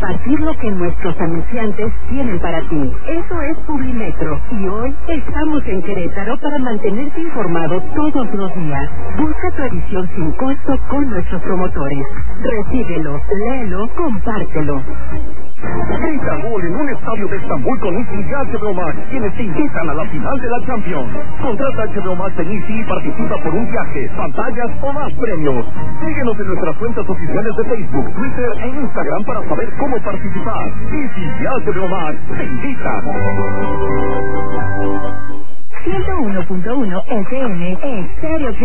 compartir lo que nuestros anunciantes tienen para ti. Eso es Publimetro. Y hoy estamos en Querétaro para mantenerte informado todos los días. Busca tu edición sin costo con nuestros promotores. Recíbelo, léelo, compártelo. Grita gol en un estadio de Estambul con Easy y HBO Max, quienes te invitan a la final de la Champions. Contrata HBO Max en Easy y participa por un viaje, pantallas o más premios. Síguenos en nuestras cuentas oficiales de Facebook, Twitter e Instagram para saber cómo participar. Easy y HBO Max te invitan. 101.1 FM Estéreo